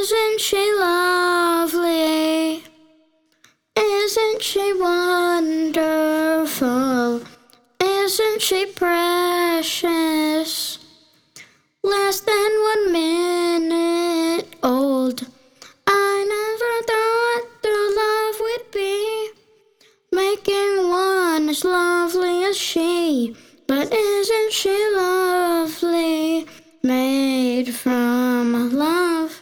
Isn't she lovely? Isn't she wonderful? Isn't she precious? Less than 1 minute old. I never thought their love would be making one as lovely as she. But isn't she lovely? Made from love.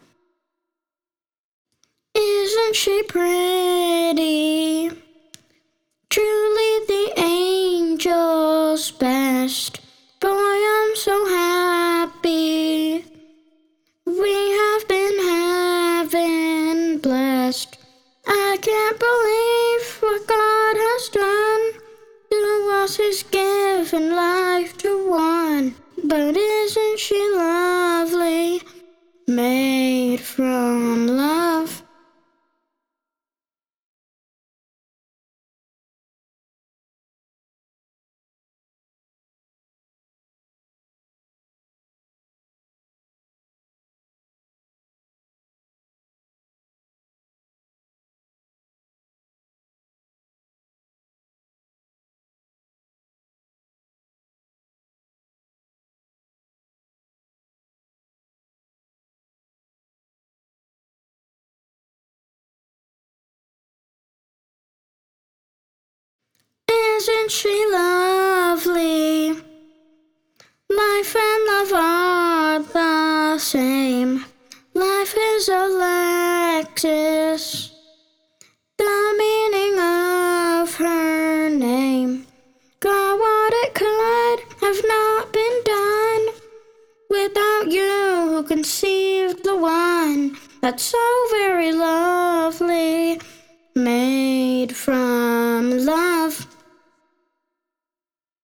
Isn't she pretty? Truly the angel's best. Boy, I'm so happy. We have been heaven blessed. I can't believe what God has done. To us He's given life to one. But isn't she lovely? Made from love. Isn't she lovely? Life and love are the same. Life is a Lexus. The meaning of her name. God, what it could have not been done without you who conceived the one that's so very lovely.